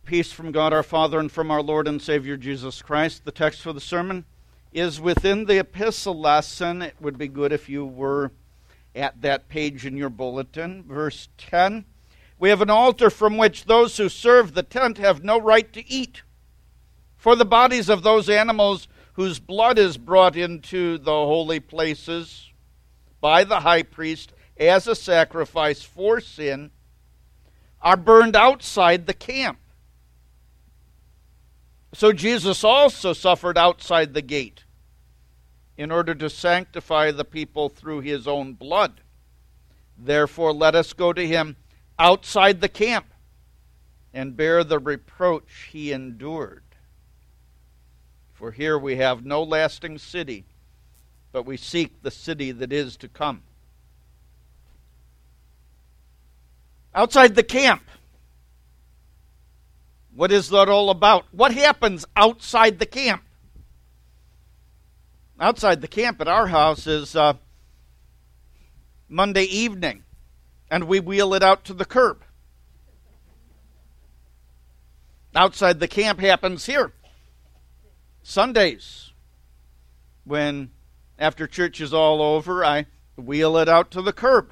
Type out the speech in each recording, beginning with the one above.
Peace from God our Father and from our Lord and Savior Jesus Christ. The text for the sermon is within the epistle lesson. It would be good if you were at that page in your bulletin. Verse 10. We have an altar from which those who serve the tent have no right to eat. For the bodies of those animals whose blood is brought into the holy places by the high priest as a sacrifice for sin are burned outside the camp. So Jesus also suffered outside the gate in order to sanctify the people through his own blood. Therefore let us go to him outside the camp and bear the reproach he endured. For here we have no lasting city, but we seek the city that is to come. Outside the camp. What is that all about? What happens outside the camp? Outside the camp at our house is Monday evening, and we wheel it out to the curb. Outside the camp happens here. Sundays, when after church is all over, I wheel it out to the curb.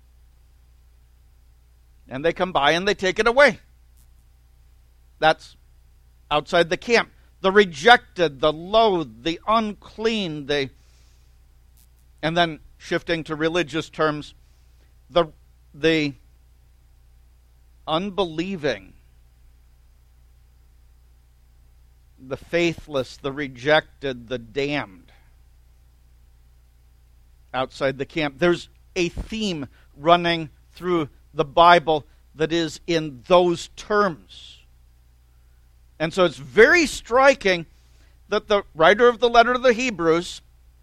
And they come by and they take it away. That's outside the camp. The rejected, the loathed, the unclean, and then shifting to religious terms, the unbelieving, the faithless, the rejected, the damned. Outside the camp. There's a theme running through the Bible that is in those terms. And so it's very striking that the writer of the letter to the Hebrews,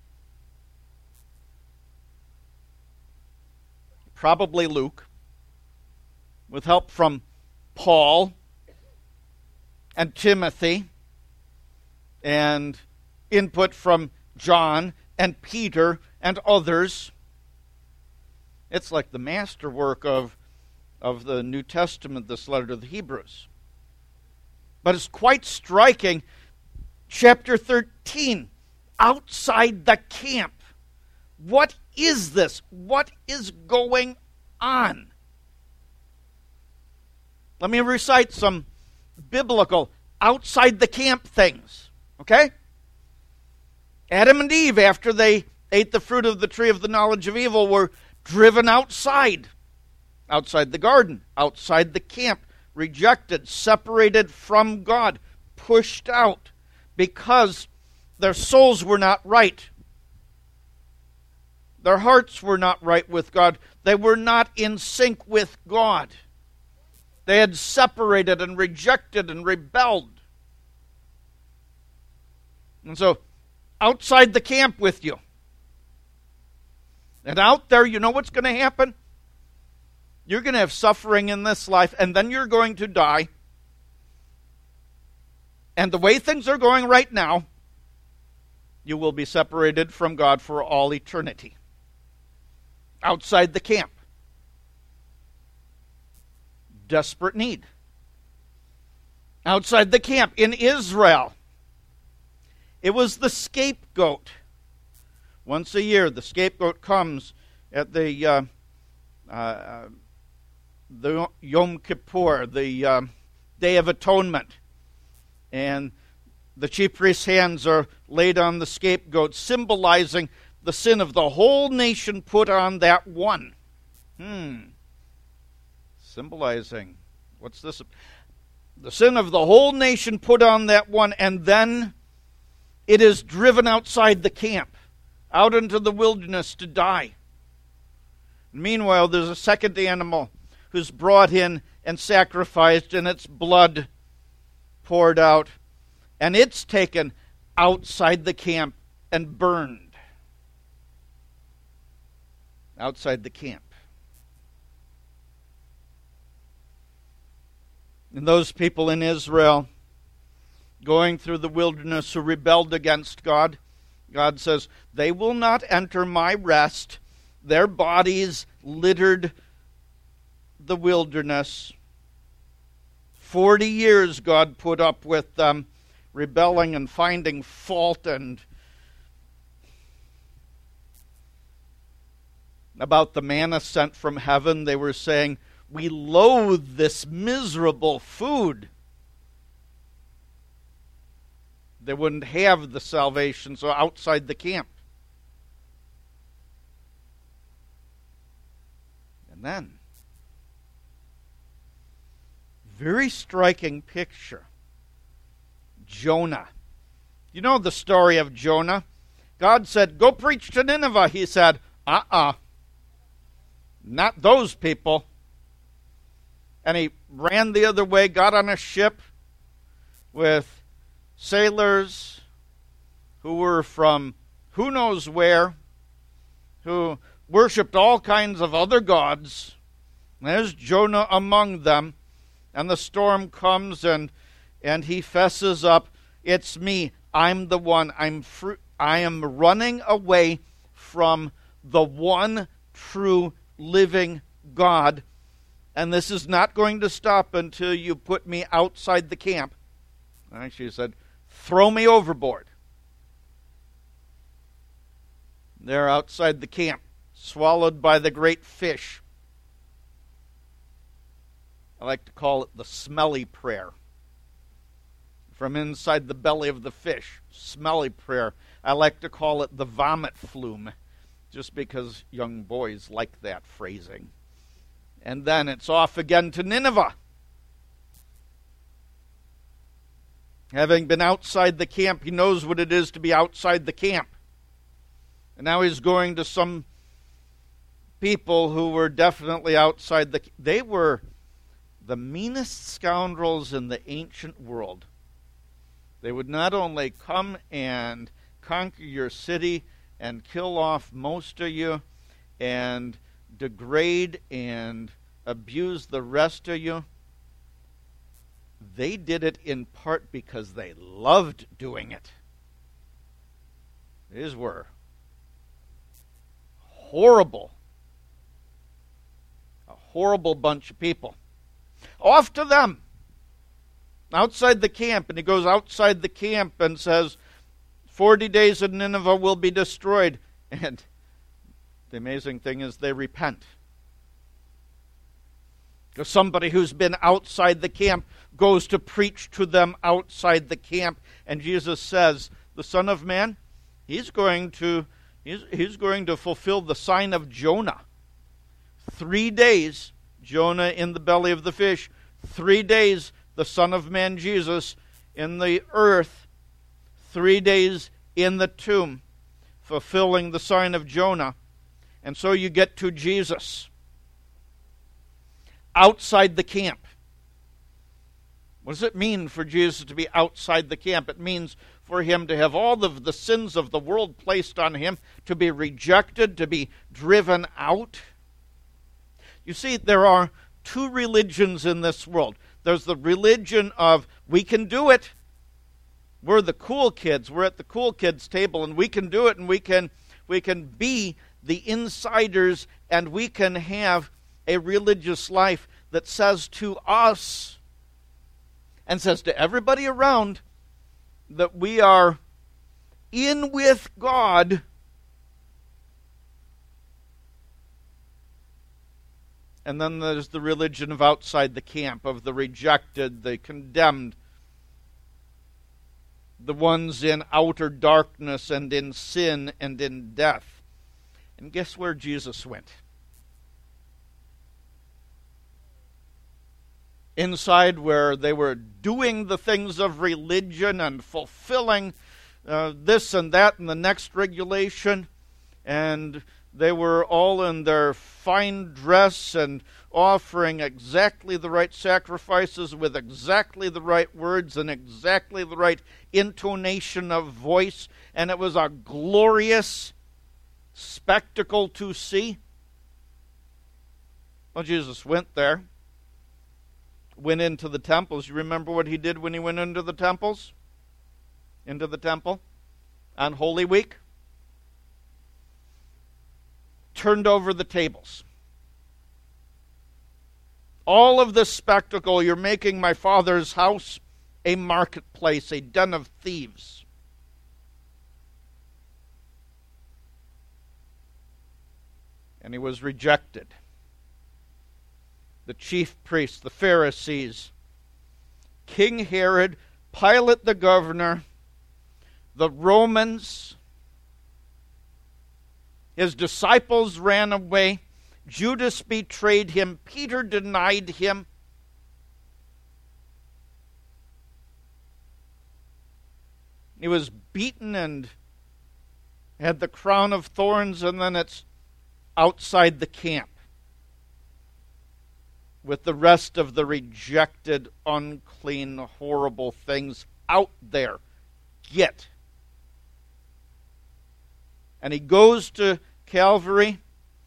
probably Luke, with help from Paul and Timothy, and input from John and Peter and others, it's like the masterwork of the New Testament, this letter to the Hebrews. But it's quite striking. Chapter 13, outside the camp. What is this? What is going on? Let me recite some biblical outside the camp things. Okay? Adam and Eve, after they ate the fruit of the tree of the knowledge of evil, were driven outside the garden, outside the camp, rejected, separated from God, pushed out because their souls were not right. Their hearts were not right with God. They were not in sync with God. They had separated and rejected and rebelled. And so, outside the camp with you. And out there, you know what's going to happen? You're going to have suffering in this life, and then you're going to die. And the way things are going right now, you will be separated from God for all eternity. Outside the camp. Desperate need. Outside the camp in Israel. It was the scapegoat. Once a year, the scapegoat comes at the Yom Kippur, the Day of Atonement. And the chief priest's hands are laid on the scapegoat, symbolizing the sin of the whole nation put on that one. Symbolizing, what's this? The sin of the whole nation put on that one, and then it is driven outside the camp, out into the wilderness to die. Meanwhile, there's a second animal who's brought in and sacrificed, and its blood poured out, and it's taken outside the camp and burned. Outside the camp. And those people in Israel going through the wilderness who rebelled against God, God says, they will not enter my rest. Their bodies littered the wilderness 40 years God put up with them rebelling and finding fault. And about the manna sent from heaven, they were saying, we loathe this miserable food. They wouldn't have the salvation, so outside the camp. And then, very striking picture. Jonah. You know the story of Jonah? God said, go preach to Nineveh. He said, not those people. And he ran the other way, got on a ship with sailors who were from who knows where, who worshipped all kinds of other gods. There's Jonah among them. And the storm comes, and he fesses up, it's me, I'm the one, I am running away from the one true living God, and this is not going to stop until you put me outside the camp. And she said, throw me overboard. They're outside the camp, swallowed by the great fish. I like to call it the smelly prayer. From inside the belly of the fish, smelly prayer. I like to call it the vomit flume, just because young boys like that phrasing. And then it's off again to Nineveh. Having been outside the camp, he knows what it is to be outside the camp. And now he's going to some people who were definitely outside the camp. They were the meanest scoundrels in the ancient world. They would not only come and conquer your city and kill off most of you and degrade and abuse the rest of you. They did it in part because they loved doing it. These were horrible, a horrible bunch of people. Off to them, outside the camp. And he goes outside the camp and says, 40 days in Nineveh will be destroyed. And the amazing thing is they repent. Because somebody who's been outside the camp goes to preach to them outside the camp. And Jesus says, the Son of Man, he's going to fulfill the sign of Jonah. 3 days, Jonah in the belly of the fish. 3 days, the Son of Man, Jesus, in the earth. 3 days in the tomb, fulfilling the sign of Jonah. And so you get to Jesus. Outside the camp. What does it mean for Jesus to be outside the camp? It means for him to have all of the sins of the world placed on him, to be rejected, to be driven out. You see, there are two religions in this world. There's the religion of, we can do it. We're the cool kids. We're at the cool kids table, and we can do it, and we can be the insiders, and we can have a religious life that says to us and says to everybody around that we are in with God. And then there's the religion of outside the camp, of the rejected, the condemned, the ones in outer darkness and in sin and in death. And guess where Jesus went? Inside, where they were doing the things of religion and fulfilling this and that and the next regulation, and they were all in their fine dress and offering exactly the right sacrifices with exactly the right words and exactly the right intonation of voice, and it was a glorious spectacle to see. Well, Jesus went there, went into the temples. You remember what he did when he went into the temples? Into the temple on Holy Week? Turned over the tables. all of this spectacle, you're making my Father's house a marketplace, a den of thieves. And he was rejected. The chief priests, the Pharisees, King Herod, Pilate the governor, the Romans, his disciples ran away, Judas betrayed him, Peter denied him. He was beaten and had the crown of thorns, and then it's outside the camp with the rest of the rejected, unclean, horrible things out there. Get. And he goes to Calvary.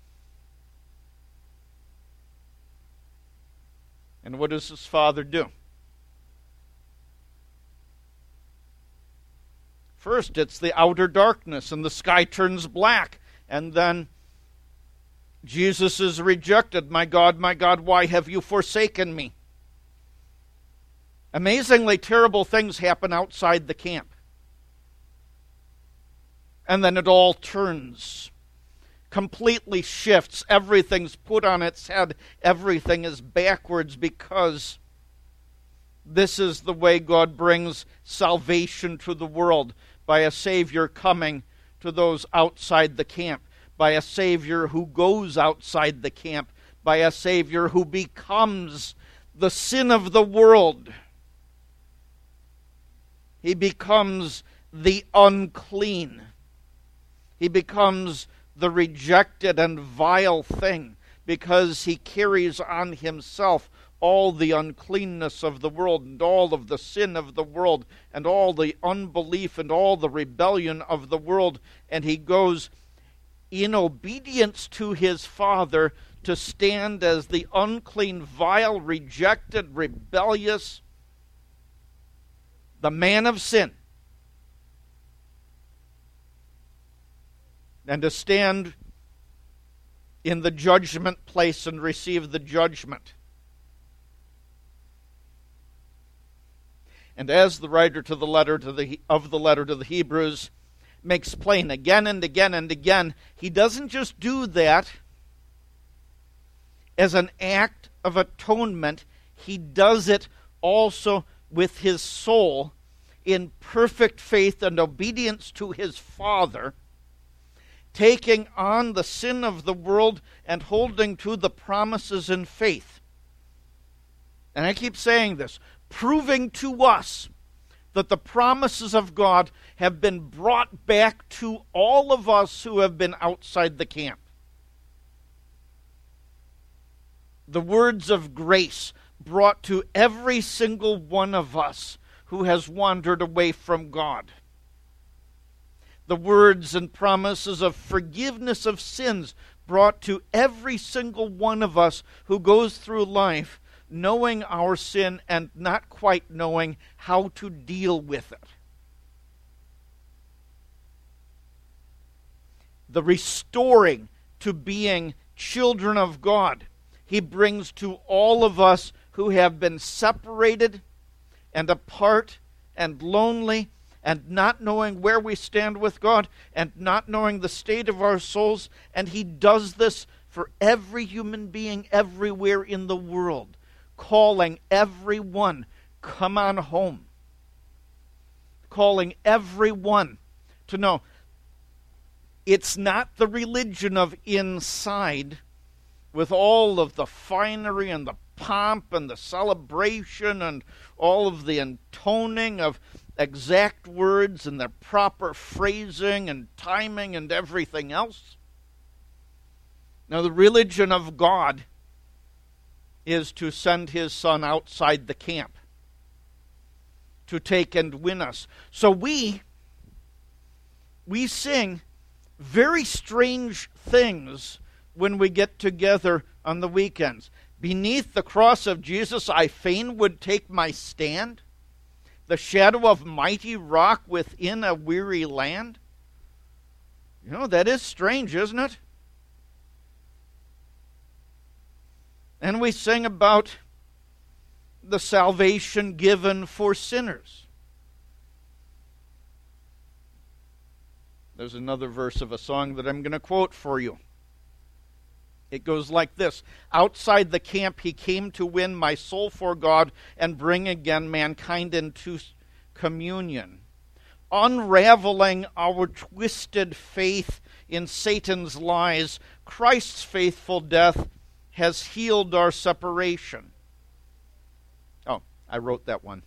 And what does his Father do? First, it's the outer darkness, and the sky turns black. And then Jesus is rejected. My God, why have you forsaken me? Amazingly terrible things happen outside the camp. And then it all turns, completely shifts. Everything's put on its head. Everything is backwards, because this is the way God brings salvation to the world, by a Savior coming to those outside the camp, by a Savior who goes outside the camp, by a Savior who becomes the sin of the world. He becomes the unclean. He becomes the rejected and vile thing, because he carries on himself all the uncleanness of the world, and all of the sin of the world, and all the unbelief and all the rebellion of the world. And he goes in obedience to his Father to stand as the unclean, vile, rejected, rebellious, the man of sin, and to stand in the judgment place and receive the judgment. And as the writer to the letter to the Hebrews makes plain again and again and again, he doesn't just do that as an act of atonement. He does it also with his soul in perfect faith and obedience to his Father, taking on the sin of the world and holding to the promises in faith. And I keep saying this, proving to us that the promises of God have been brought back to all of us who have been outside the camp. The words of grace brought to every single one of us who has wandered away from God. The words and promises of forgiveness of sins brought to every single one of us who goes through life knowing our sin and not quite knowing how to deal with it. The restoring to being children of God he brings to all of us who have been separated and apart and lonely and not knowing where we stand with God and not knowing the state of our souls. And he does this for every human being everywhere in the world, calling everyone, come on home. Calling everyone to know it's not the religion of inside with all of the finery and the pomp and the celebration and all of the intoning of exact words and their proper phrasing and timing and everything else. Now, the religion of God is to send his Son outside the camp to take and win us. So we sing very strange things when we get together on the weekends. Beneath the cross of Jesus, I fain would take my stand. The shadow of mighty rock within a weary land. You know, that is strange, isn't it? And we sing about the salvation given for sinners. There's another verse of a song that I'm going to quote for you. It goes like this: outside the camp he came to win my soul for God and bring again mankind into communion. Unraveling our twisted faith in Satan's lies, Christ's faithful death has healed our separation. Oh, I wrote that one.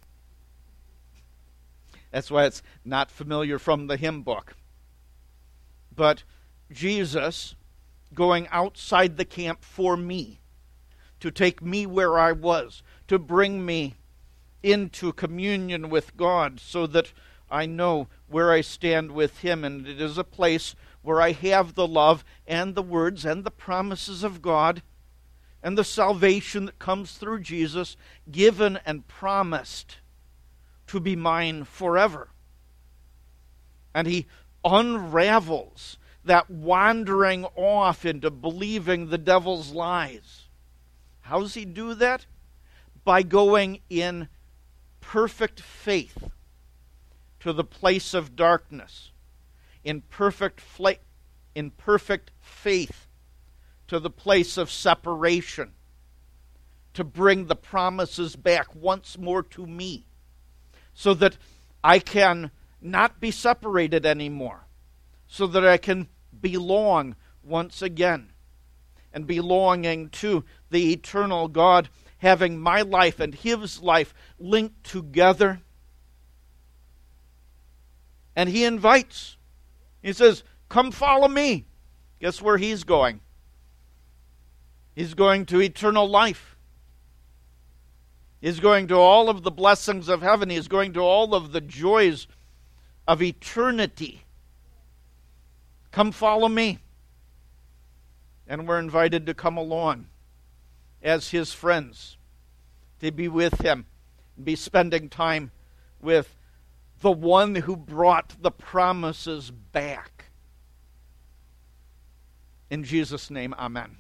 That's why it's not familiar from the hymn book. But Jesus going outside the camp for me, to take me where I was, to bring me into communion with God so that I know where I stand with Him, and it is a place where I have the love and the words and the promises of God and the salvation that comes through Jesus, given and promised to be mine forever. And He unravels that wandering off into believing the devil's lies. How does He do that? By going in perfect faith to the place of darkness, in perfect faith to the place of separation, to bring the promises back once more to me, so that I can not be separated anymore, so that I can belong once again, and belonging to the eternal God, having my life and His life linked together. And He invites. He says, come follow me. Guess where He's going? He's going to eternal life. He's going to all of the blessings of heaven. He's going to all of the joys of eternity. Come follow me. And we're invited to come along as His friends, to be with Him, be spending time with the one who brought the promises back. In Jesus' name, amen.